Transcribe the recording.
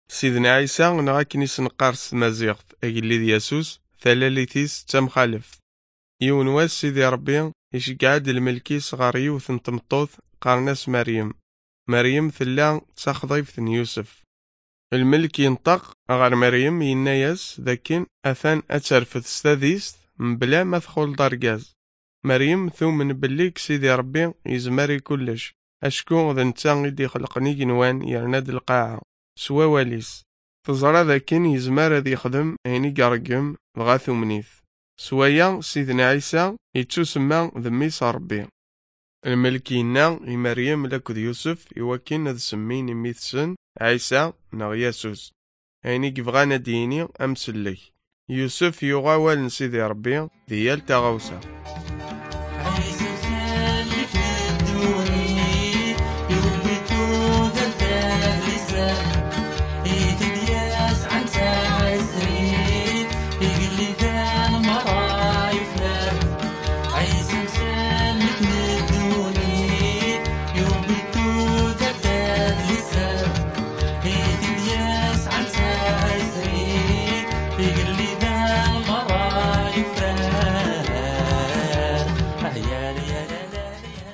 سيدنا عيسى نغا كنيس نقارس مازيغت أجلي ياسوس ثلاليثيس تمخالف يون واس سيدي ربي يشقعد الملكيس غار يوث تمطوث قارناس مريم ثلا تخضيف يوسف. الملك ينطق غار مريم يناياس ذاكن أثان أترفث ستاديست مبلا ما تدخل داركاز. مريم ثومن بليك سيدي ربي يزمري كلش أشكو ذا نتا غيدي خلقني جنوان يرناد القاعة سوا واليس تزرى ذاكن يزمر ذي يخدم هيني قرقم بغا ثومنيث سوايا سيدنا عيسى يتسمى ذميس ربي. الملكينا مريم لكد يوسف يوكين ذا سمين ميثسن عيسى نغ ياسوس هيني كيفغانا ديني أمسلي يوسف يغاول سيدي ربي ديال تغوسا.